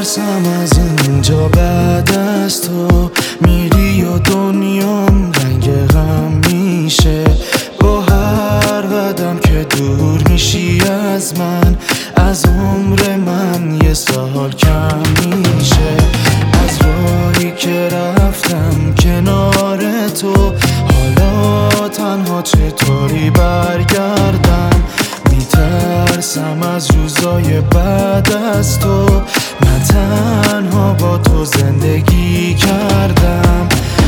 میترسم از اینجا بعد از تو میری و دنیام رنگ غم میشه. با هر قدم که دور میشی از من، از عمر من یه سال کم میشه. از راهی که رفتم کنار تو، حالا تنها چطوری برگردم؟ میترسم از روزای بعد از تو، من تنها با تو زندگی کردم.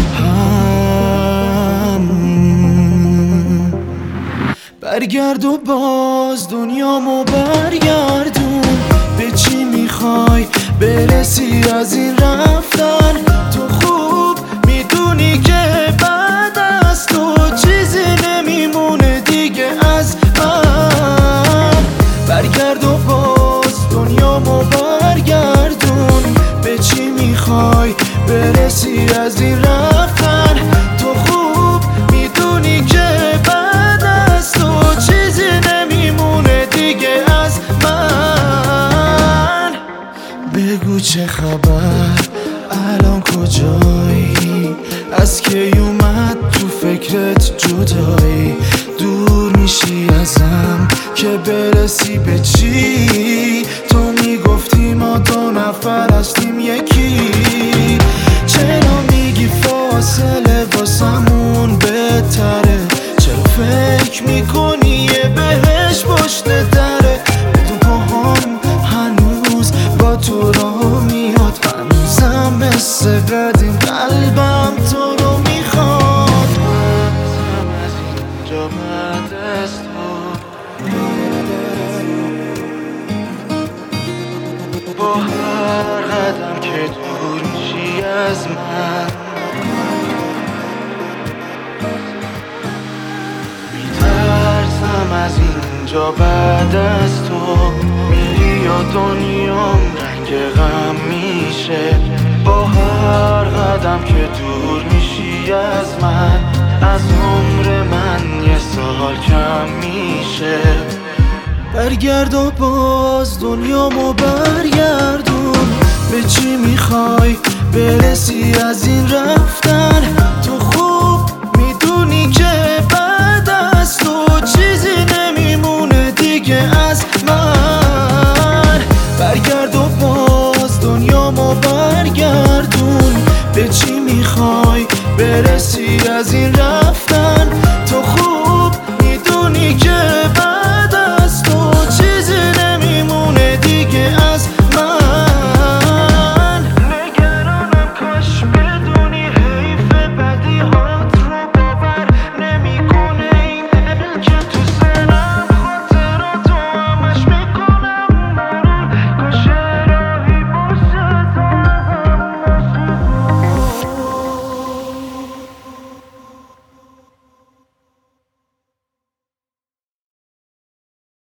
برگرد و باز دنیامو برگردون. به چی میخوای برسی از این رفتن؟ تو خوب میدونی که بعد از تو چیزی نمیمونه دیگه از من. برگرد و باز دنیامو برگردون. به چی میخوای برسی از این رفتن؟ تو خوب میدونی که بعد از تو چیزی نمیمونه دیگه از من. بگو چه خبر، الان کجایی؟ از کی اومد تو فکرت جدایی؟ دور میشی ازم که برسی به چی؟ تو میگفتی ما دو نفر هستیم یکی. چرا میگی فاصله واسمون بهتره؟ چرا فکر میکنی یه بهش پشت دره؟ بدون پاهام هنوز با تو راه میاد، هنوزم مثل قدیم قلبم تو رو میخواد. از اینجا بعد از تو، با هر قدم که دور میشی از من، میترسم از اینجا بعد از تو میری و دنیام رنگ غم میشه. با هر قدم که دور میشی از من، از عمر من یه سال کم میشه. برگرد و باز دنیامو برگردون. به چی میخوای برسی از این رفتن؟ تو